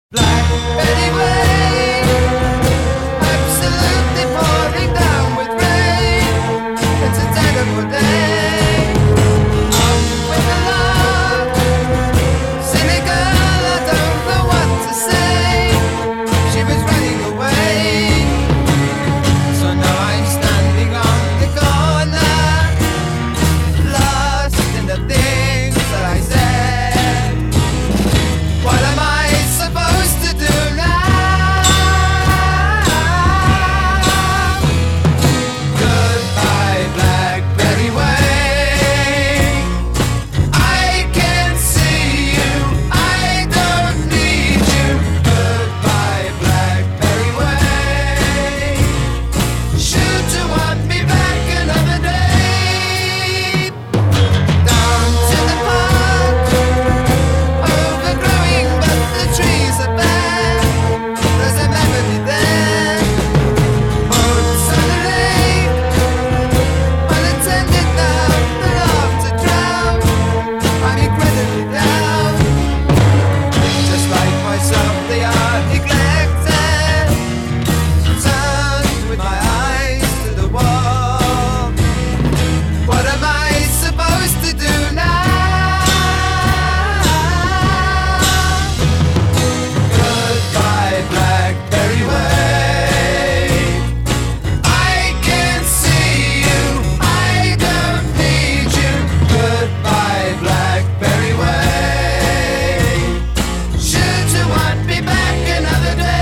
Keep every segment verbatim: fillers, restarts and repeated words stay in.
Black Betty Way, absolutely pouring down with rain. It's a terrible day. Up with the love, silly girl, I don't know what to say. She was running away, so now I'm standing on the corner, lost in the things that I said. What am I supposed to do now? Goodbye, Black Betty Way. I can't see you, I don't need you. Goodbye, Black Betty Way. Should you want me back another day? Down to the park, overgrowing, but the trees are bare. There's a melody there. Boats on the lake, unattended now, the love to drown. I'm incredibly down. Just like myself, they are neglected. Turned with my eyes to the wall. What am I supposed to do now? Goodbye, Blackberry Way. I can't see you, I don't need you. Goodbye, Blackberry Way. Should you want me back another day?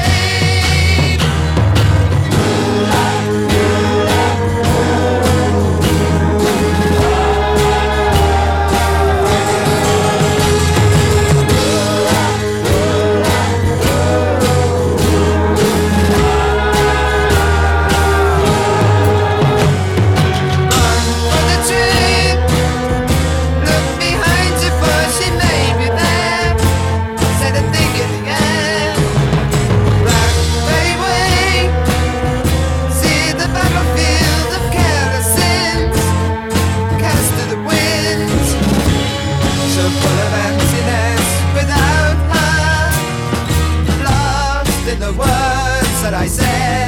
Run for the trip, look behind you, for she may be there. Said a thing in the air. Blackberry Way, see the battlefield of careless sins, cast to the winds, so full of emptiness without her, lost in the words that I said.